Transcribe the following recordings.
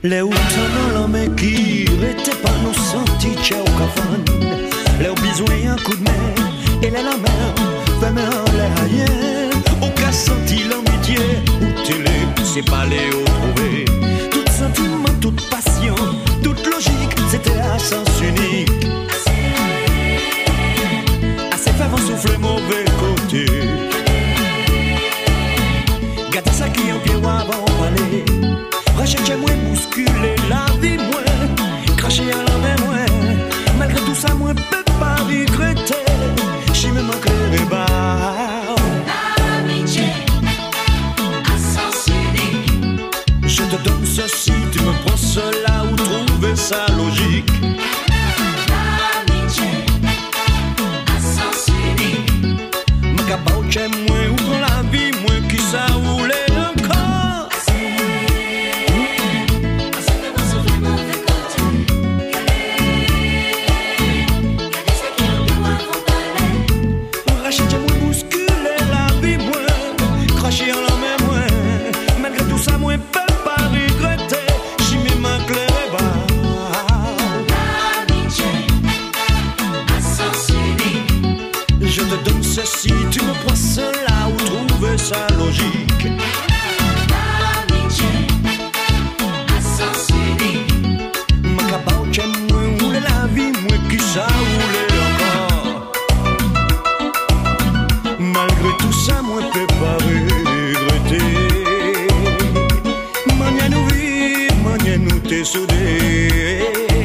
Les outils dans la main qui n'étaient pas nos sentis, tchè au cafane. Les besoin un coup de main, et la mer, fait main en l'air rien. Au cas senti l'amitié, ou télé, c'est pas les retrouver. Tout sentiment, toute passion, toute logique, c'était à sens unique. Assez fait mon souffle mauvais côté. Gardez ça qui en pied avant d'aller. Recherchez moi, bousculer la vie moi. Cracher à la main moi. Malgré tout ça, moi, peux pas regretter. J'y me manque les barres. Amitié, à sens unique. Je te donne ceci, tu me prends cela ou trouver ça logique. Amitié, à sens unique. Ma capable, j'aime moi ou pour la vie, moi qui ça roule encore. Rachetez moi, bousculer la vie, moi. Cracher en la main, moi. Malgré tout ça, moi, peux pas regretter. J'y me manque les barres. Amitié, à sens unique. Je te donne ceci, tu me prends cela ou trouver ça logique. Amitié, à sens unique. Ma cabane, j'aime moi, roule la vie, moi qui ça roule encore. Malgré tout ça, moi, peux pas regretter. Mania nous vivre, mania nous t'es soudés.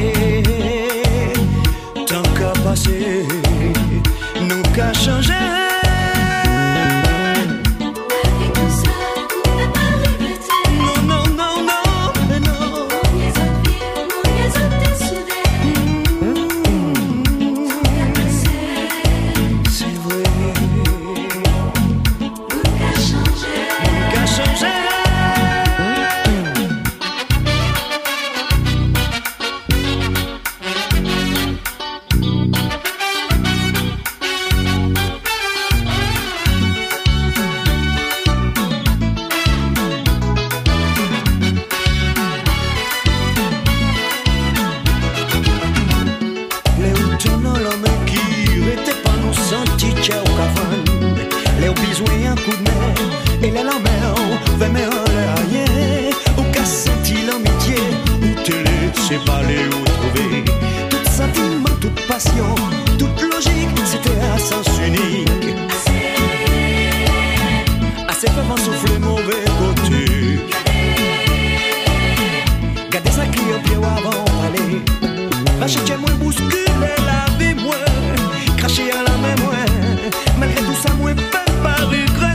Tant qu'à passer, nous qu'à changer. Malgré tout ça, on peut pas regretter. Non, non, non, non, mais non. Mon liaison de vie, mon liaison de soudés. C'est vrai, On a changé. qu'à changer. Les outils dans la main qui n'étaient pas nos sentis, tchè au cafane. Les besoin un coup de main, et la mer, fait mais en l'air rien. Au cas senti l'amitié, ou télé, c'est pas les retrouver. Tout sentiment, toute passion, toute logique, c'était à sens unique. Assez fait m'en souffler mauvais côté. Gardez ça qui au pied avant d'aller. Rachetez moi, bousculer la vie moi. Cracher à la main moi. Malgré tout ça, moi, peux pas regretter.